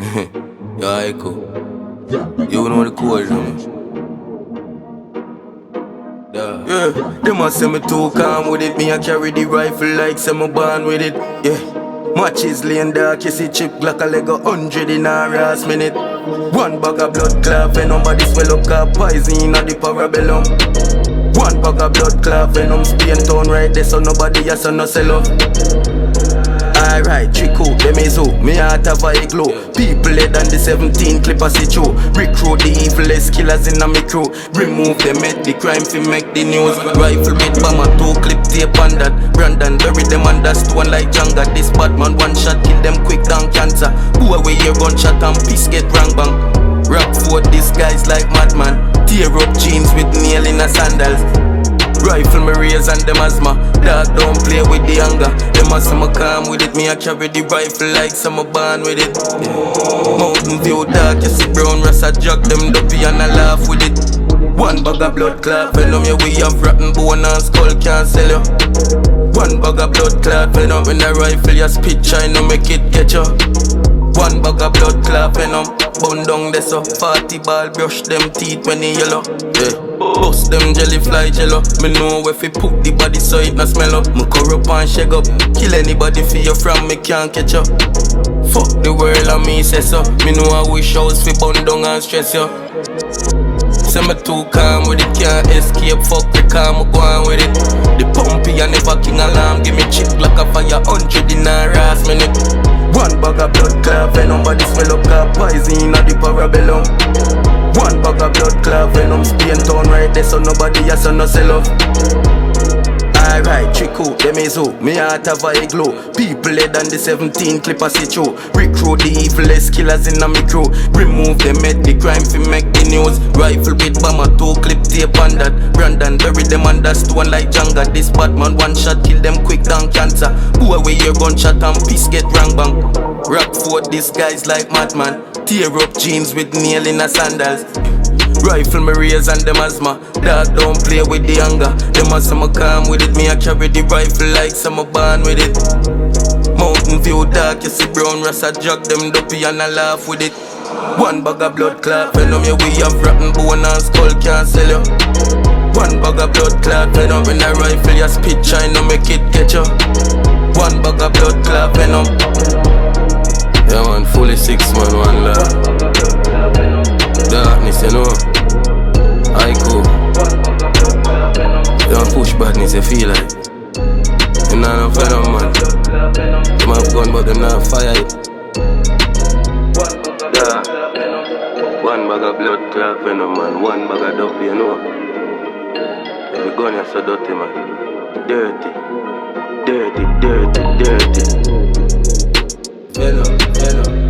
Yeah, Echo. You know the code, man. Yeah, they must say me too calm with it. Me I carry the rifle like say me born with it. Yeah, matches laying dark, you see chip like a leg 100 in a last minute. One bag of blood clot, and nobody swell up car poison at the parabellum. One bag of blood clot, venom Spain town right there, so nobody has no sell up. Alright, Chico, them is who, me heart have a glow. People head on the 17 clip a see through. Recruit the evilest killers in a me crew. Remove them at the crime fi make the news. Rifle with bomber, 2 clip tape on that. Brandon bury them under stone like Jenga. This Batman one shot kill them quick down cancer. Who away your gunshot and piece get rang bang. Rap for these guys like madman. Tear up jeans with nail in a sandals. Rifle me raise and them asthma. Dog don't play with the anger. Them as some calm with it. Me I carry the rifle like some born with it. Mountain View dark, you see brown rasta jog them dopey and I laugh with it. One bag of blood clot venom, yeah we have rotten bone and skull can't sell you. One bag of blood clot venom, when the rifle you spit trying to make it catch you. One bag of blood clot venom, bun down there so 40 ball brush them teeth when they yellow. Yeah. Bust them jelly fly jello. Me know if you put the body so it no smell up. Me corrupt and shake up. Kill anybody for you from me can't catch up. Fuck the world and me say so. Me know I wish house fi bun down and stress you. Say me too calm with it, can't escape. Fuck the calm, me go on with it. The pumpy and never king alarm. Give me chip like a fire 100 in a last minute. One bag of blood clot venom, body swell up car poison at the parabellum. One bag of blood clot venom, Spain town right there, so nobody has no sell off. Alright, Chico, them is who, me heart have a glow. People head on the 17 clip a see through. Recruit the evilest killers in a me crew. Remove them at the crime fi make the news. Rifle with bomber, 2 clip tape on that. Brandon bury them under stone like Jenga. This Batman one shot kill them quick down cancer. Who away your gunshot and piece get rang bang. Rock for these guys like madman. Tear up jeans with nail in a sandals. Rifle me raise and them asthma. Dog don't play with the anger. Them as some calm with it. Me I carry the rifle like some born with it. Mountain View dark, you see brown rasta jog them dopey and I laugh with it. One bag of blood clot venom, yeah we have rotten bone and skull can't sell you. One bag of blood clot venom, when the rifle you spit trying to make it catch you. One bag of blood clot venom. Yeah man, fully 6 man, one love. Darkness, you know. I cool. You don't push badness, you feel like. You not no venom, man. Them have gun, but them not fire it. Yeah. One bag of blood clot venom, man. One bag of dope, you know. Every gun is so dirty, man. Dirty. Dirty, dirty, dirty. Venom, venom.